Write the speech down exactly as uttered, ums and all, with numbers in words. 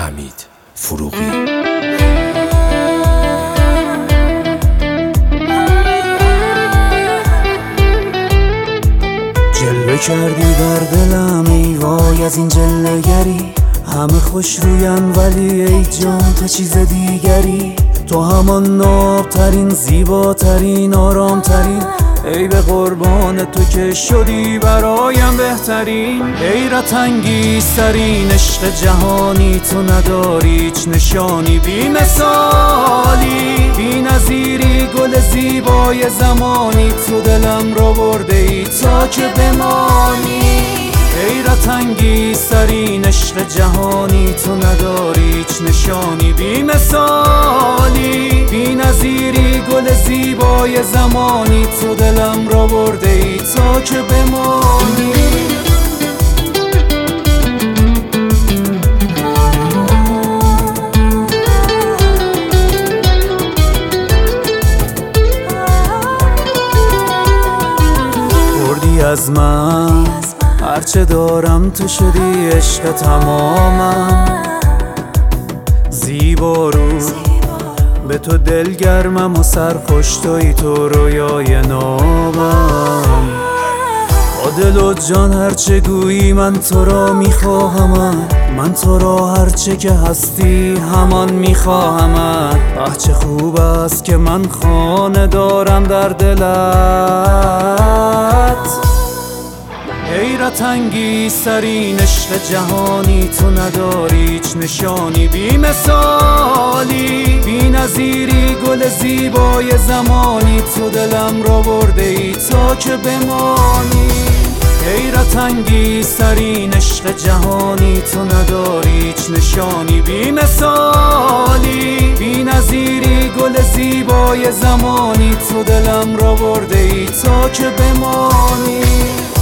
حمید فروغی. جلوه کردی در دلم ای وای از این جلوگری، همه خوش روین ولی ای جان تو چیز دیگری. تو همان نابترین زیباترین آرامترین، ای به قربان تو که شدی برایم بهترین. حیرت انگیزترین عشق جهانی تو نداری هیچ نشانی، بی مثالی بی نظیری گل زیبای زمانی، تو دلم رو برده ای تا که بمانی. حیرت انگیزترین عشق جهانی تو نداری هیچ نشانی، بی مثالی بی نظیری گل زیبای زمانی، تو دلم را برده ای تا که بمانی. بردی از من هرچه دارم تو شدی عشق تمامم، زیبا رو به تو دلگرمم و سرخوش توی تو رویای نامم. با دل و جان هرچه گویی من تو را میخواهم، من تو را هرچه که هستی همان میخواهم. اه چه خوب است که من خانه دارم در دلت. حیرت انگیزترین عشق جهانی تو نداری هیچ نشانی، بی مثالی بی نظیری گل زیبای زمانی، تو دلم را برده ای تا که بمانی. حیرت انگیزترین عشق جهانی تو نداری هیچ نشانی، بی مثالی بی نظیری گل زیبای زمانی، تو دلم را برده ای تا که بمانی.